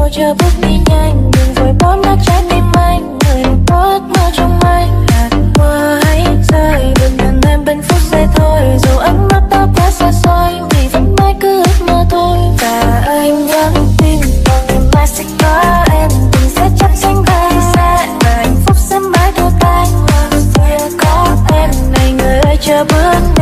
đâu chờ bước đi nhanh, đừng vội bóp nát trái tim anh. Người có ước mơ trong anh, hạt mưa hãy rơi, đừng nhận em bên phút giây thôi. Dù ánh mắt ta quá xa xôi, vì vẫn mãi cứ ước mơ thôi. Và anh vẫn tin vào ngày mai sẽ có em, tình sẽ chắc xanh vai xa, và hạnh phúc sẽ mãi theo tay. Sẽ có em này người ơi chờ bước.